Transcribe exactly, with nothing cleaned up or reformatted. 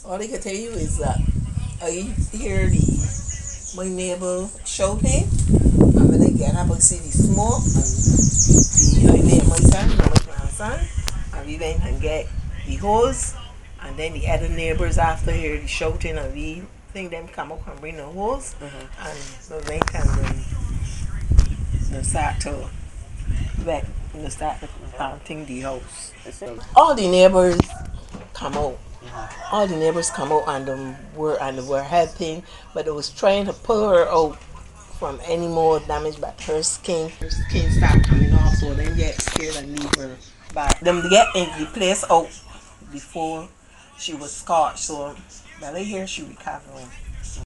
All I can tell you is that I hear the my neighbor shouting, and when I get up, I see the smoke, and the I lay my son and my grandson, and we went and get the hose, and then the other neighbors after hear the shouting, and we think them come up and bring the hose, Mm-hmm. and so went and um, they start to wet, they start to planting the house. All the neighbors come out. All the neighbors come out and um, were and were helping, but they was trying to pull her out from any more damage. But her skin, her skin start coming off, so then get scared and leave her. But them get in the place out before she was scorched. So, but I hear she recovering.